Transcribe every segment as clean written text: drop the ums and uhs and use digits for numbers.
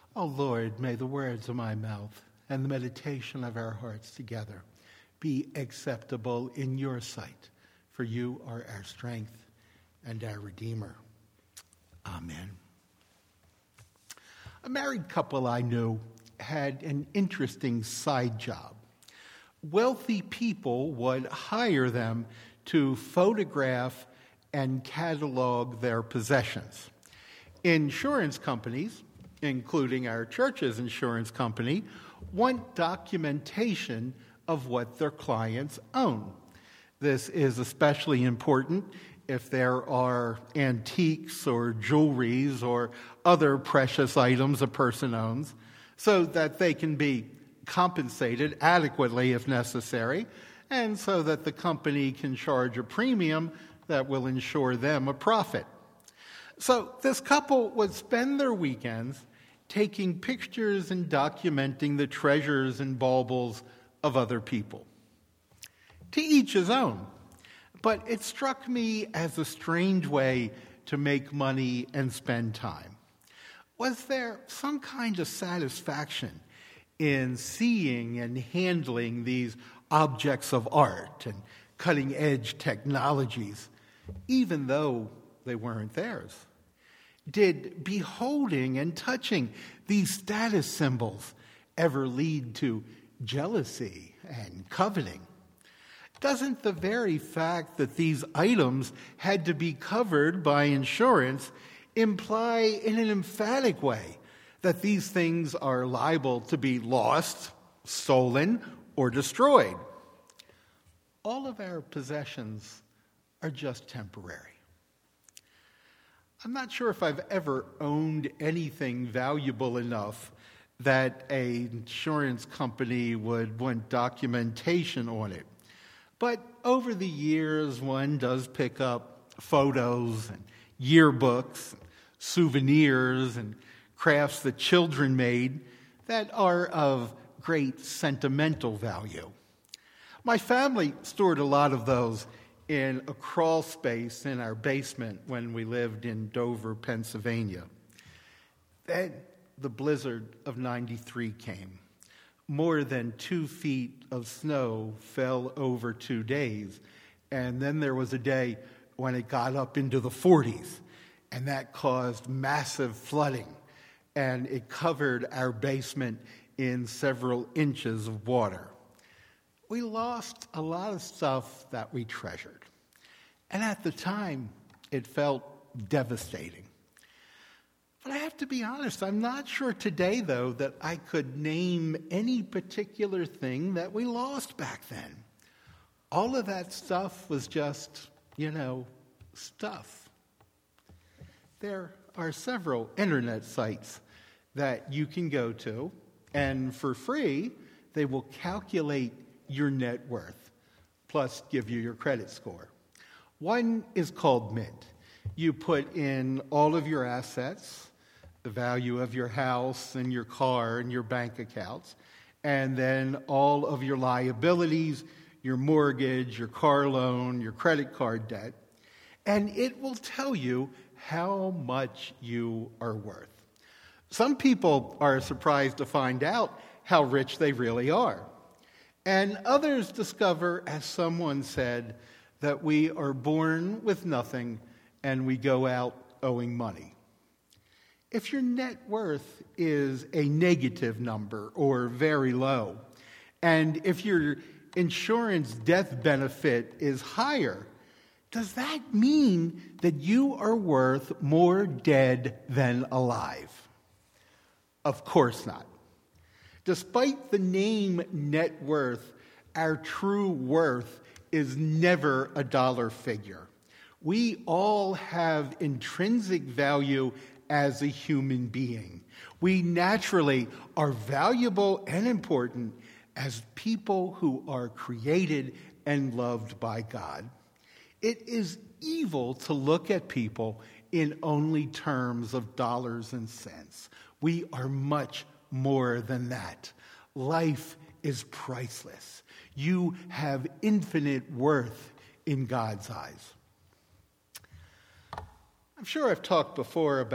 O Lord, may the words of my mouth and the meditation of our hearts together be acceptable in your sight, for you are our strength and our Redeemer. Amen. A married couple I knew had an interesting side job. Wealthy people would hire them to photograph and catalog their possessions. Insurance companies, including our church's insurance company, want documentation of what their clients own. This is especially important if there are antiques or jewelries or other precious items a person owns, so that they can be compensated adequately if necessary, and so that the company can charge a premium that will ensure them a profit. So this couple would spend their weekends taking pictures and documenting the treasures and baubles of other people. To each his own, but it struck me as a strange way to make money and spend time. Was there some kind of satisfaction in seeing and handling these objects of art and cutting-edge technologies, even though they weren't theirs? Did beholding and touching these status symbols ever lead to jealousy and coveting? Doesn't the very fact that these items had to be covered by insurance imply in an emphatic way that these things are liable to be lost, stolen, or destroyed? All of our possessions are just temporary. I'm not sure if I've ever owned anything valuable enough that an insurance company would want documentation on it. But over the years, one does pick up photos and yearbooks, and souvenirs, and crafts that children made that are of great sentimental value. My family stored a lot of those in a crawl space in our basement when we lived in Dover, Pennsylvania. Then the blizzard of '93 came. More than 2 feet of snow fell over 2 days, and then there was a day when it got up into the 40s, and that caused massive flooding, and it covered our basement in several inches of water. We lost a lot of stuff that we treasured. And at the time, it felt devastating. But I have to be honest, I'm not sure today, though, that I could name any particular thing that we lost back then. All of that stuff was just, stuff. There are several internet sites that you can go to, and for free, they will calculate your net worth, plus give you your credit score. One is called Mint. You put in all of your assets, the value of your house and your car and your bank accounts, and then all of your liabilities, your mortgage, your car loan, your credit card debt, and it will tell you how much you are worth. Some people are surprised to find out how rich they really are. And others discover, as someone said, that we are born with nothing and we go out owing money. If your net worth is a negative number or very low, and if your insurance death benefit is higher, does that mean that you are worth more dead than alive? Of course not. Despite the name net worth, our true worth is never a dollar figure. We all have intrinsic value as a human being. We naturally are valuable and important as people who are created and loved by God. It is evil to look at people in only terms of dollars and cents. We are much more than that. Life is priceless. You have infinite worth in God's eyes. I'm sure I've talked before about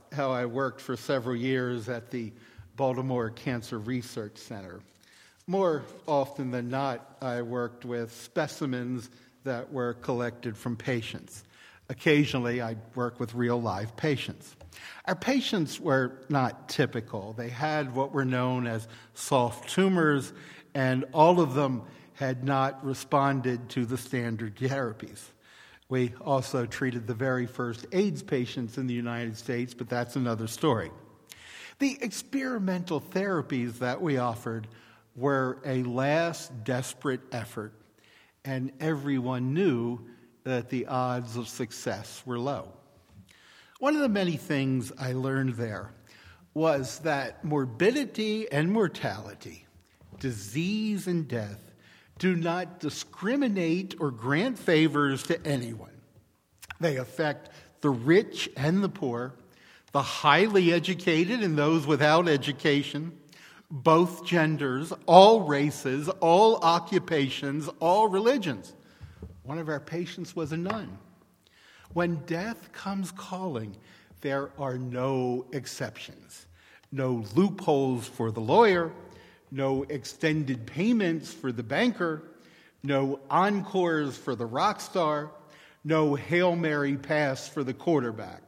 how I worked for several years at the Baltimore Cancer Research Center. More often than not, I worked with specimens that were collected from patients. Occasionally, I'd work with real live patients. Our patients were not typical. They had what were known as soft tumors, and all of them had not responded to the standard therapies. We also treated the very first AIDS patients in the United States, but that's another story. The experimental therapies that we offered were a last desperate effort, and everyone knew that the odds of success were low. One of the many things I learned there was that morbidity and mortality, disease and death, do not discriminate or grant favors to anyone. They affect the rich and the poor, the highly educated and those without education, both genders, all races, all occupations, all religions. One of our patients was a nun. When death comes calling, there are no exceptions, no loopholes for the lawyer, no extended payments for the banker, no encores for the rock star, no Hail Mary pass for the quarterback.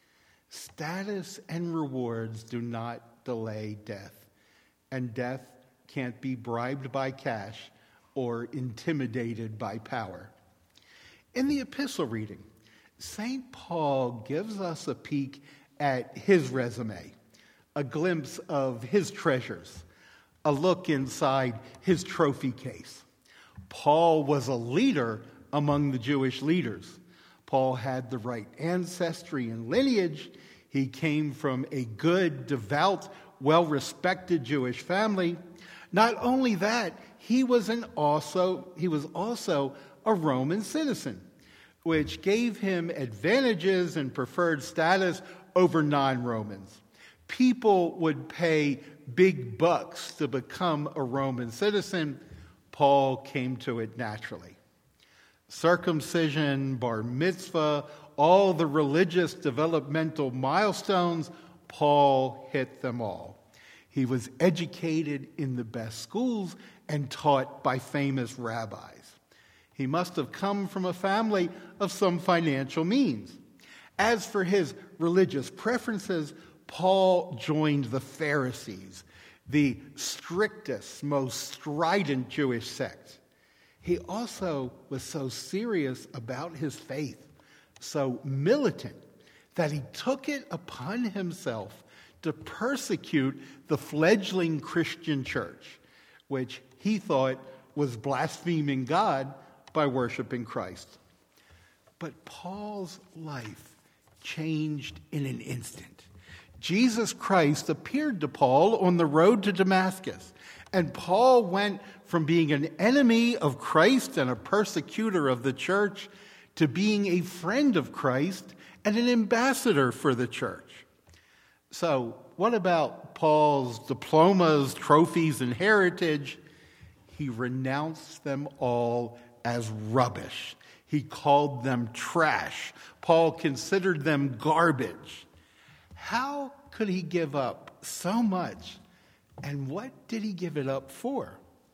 Status and rewards do not delay death, and death can't be bribed by cash or intimidated by power. In the epistle reading, St. Paul gives us a peek at his resume, a glimpse of his treasures, a look inside his trophy case. Paul was a leader among the Jewish leaders. Paul had the right ancestry and lineage. He came from a good, devout, well-respected Jewish family. Not only that, he was also a Roman citizen, which gave him advantages and preferred status over non-Romans. People would pay big bucks to become a Roman citizen. Paul came to it naturally. Circumcision, bar mitzvah, all the religious developmental milestones, Paul hit them all. He was educated in the best schools and taught by famous rabbis. He must have come from a family of some financial means. As for his religious preferences, Paul joined the Pharisees, the strictest, most strident Jewish sect. He also was so serious about his faith, so militant, that he took it upon himself to persecute the fledgling Christian church, which he thought was blaspheming God by worshiping Christ. But Paul's life changed in an instant. Jesus Christ appeared to Paul on the road to Damascus, and Paul went from being an enemy of Christ and a persecutor of the church to being a friend of Christ and an ambassador for the church. So, what about Paul's diplomas, trophies, and heritage? He renounced them all as rubbish. He called them trash. Paul considered them garbage. How could he give up so much? And what did he give it up for?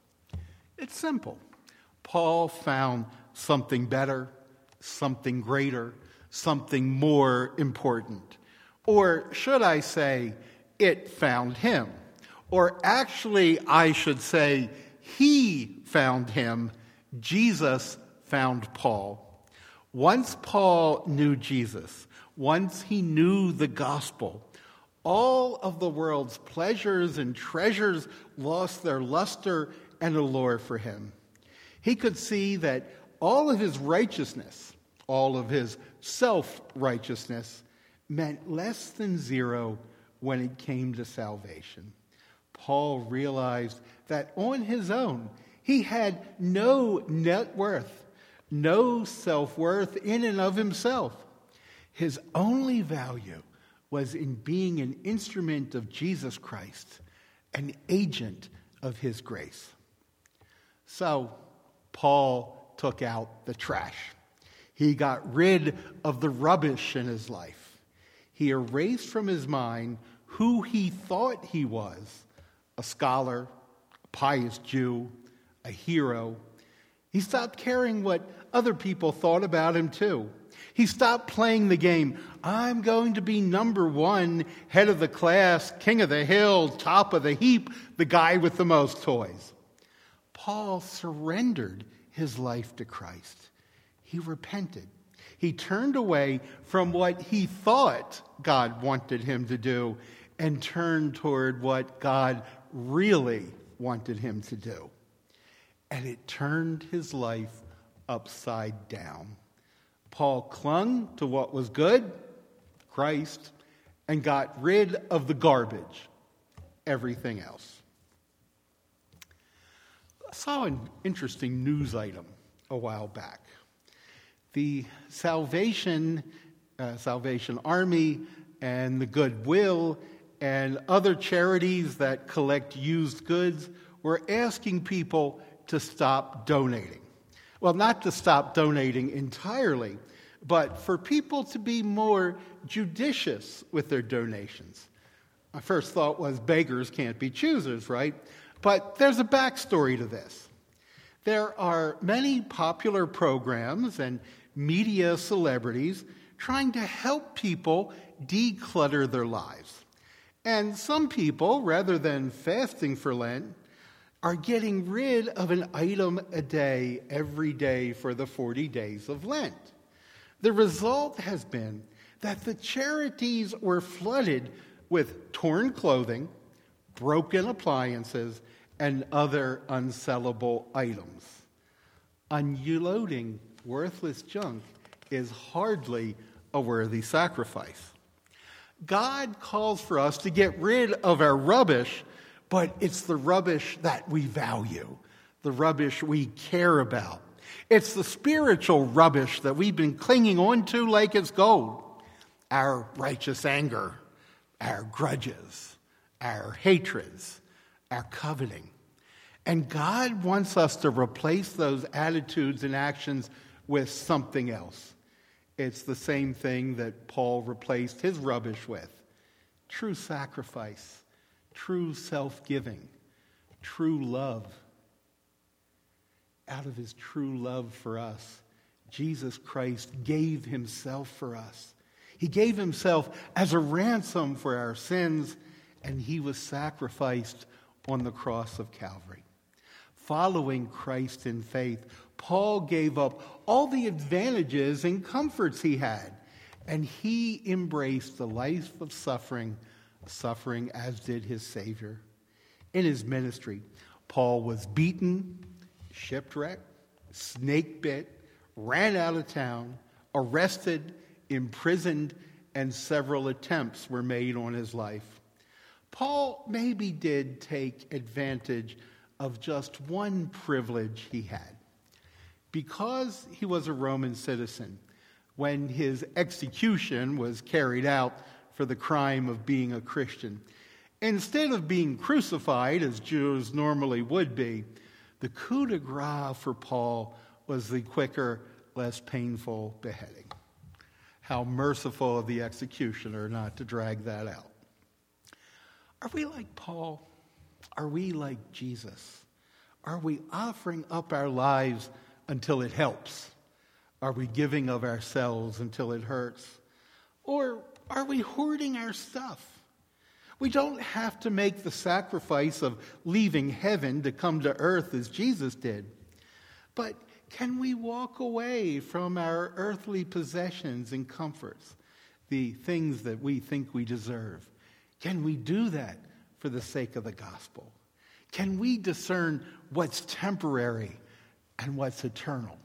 It's simple. Paul found something better, something greater, something more important. Or should I say, it found him. Or actually, I should say, he found him. Jesus found Paul. Once Paul knew Jesus, once he knew the gospel, all of the world's pleasures and treasures lost their luster and allure for him. He could see that all of his righteousness, all of his self-righteousness, meant less than zero when it came to salvation. Paul realized that on his own, he had no net worth, no self-worth in and of himself. His only value was in being an instrument of Jesus Christ, an agent of his grace. So, Paul took out the trash. He got rid of the rubbish in his life. He erased from his mind who he thought he was, a scholar, a pious Jew, a hero. He stopped caring what other people thought about him too. He stopped playing the game, I'm going to be number one, head of the class, king of the hill, top of the heap, the guy with the most toys. Paul surrendered his life to Christ. He repented. He turned away from what he thought God wanted him to do and turned toward what God really wanted him to do. And it turned his life upside down. Paul clung to what was good, Christ, and got rid of the garbage, everything else. I saw an interesting news item a while back. The Salvation Army and the Goodwill and other charities that collect used goods were asking people to stop donating. Well, not to stop donating entirely, but for people to be more judicious with their donations. My first thought was beggars can't be choosers, right? But there's a backstory to this. There are many popular programs and media celebrities trying to help people declutter their lives. And some people, rather than fasting for Lent, are getting rid of an item a day every day for the 40 days of Lent. The result has been that the charities were flooded with torn clothing, broken appliances, and other unsellable items. Unloading worthless junk is hardly a worthy sacrifice. God calls for us to get rid of our rubbish, but it's the rubbish that we value, the rubbish we care about. It's the spiritual rubbish that we've been clinging on to like it's gold. Our righteous anger, our grudges, our hatreds, our coveting. And God wants us to replace those attitudes and actions with something else. It's the same thing that Paul replaced his rubbish with. True sacrifice, true self-giving, true love. Out of his true love for us, Jesus Christ gave himself for us. He gave himself as a ransom for our sins, and he was sacrificed on the cross of Calvary. Following Christ in faith, Paul gave up all the advantages and comforts he had, and he embraced the life of suffering as did his Savior. In his ministry, Paul was beaten, shipwrecked, snake bit, ran out of town, arrested, imprisoned, and several attempts were made on his life. Paul maybe did take advantage of just one privilege he had. Because he was a Roman citizen, when his execution was carried out for the crime of being a Christian, instead of being crucified, as Jews normally would be, the coup de grace for Paul was the quicker, less painful beheading. How merciful of the executioner not to drag that out. Are we like Paul? Are we like Jesus? Are we offering up our lives until it helps? Are we giving of ourselves until it hurts? Or are we hoarding our stuff? We don't have to make the sacrifice of leaving heaven to come to earth as Jesus did. But can we walk away from our earthly possessions and comforts, the things that we think we deserve? Can we do that for the sake of the gospel? Can we discern what's temporary and what's eternal?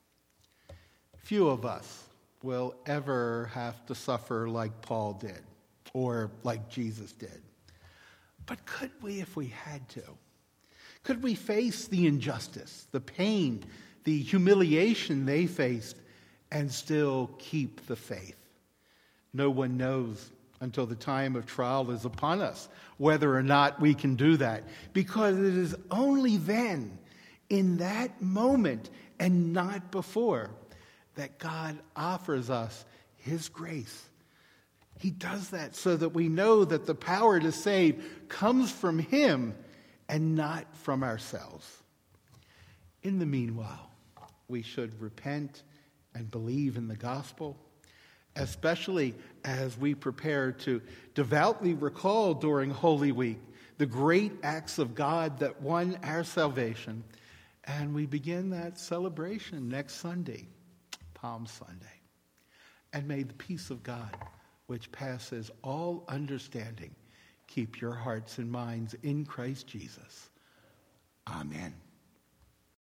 Few of us will ever have to suffer like Paul did or like Jesus did. But could we if we had to? Could we face the injustice, the pain, the humiliation they faced and still keep the faith? No one knows until the time of trial is upon us whether or not we can do that, because it is only then, in that moment and not before, that God offers us his grace, He does that so that we know that the power to save comes from him and not from ourselves. In the meanwhile, we should repent and believe in the gospel, especially as we prepare to devoutly recall during Holy Week the great acts of God that won our salvation. And we begin that celebration next Sunday, Palm Sunday. And may the peace of God, which passes all understanding, keep your hearts and minds in Christ Jesus. Amen.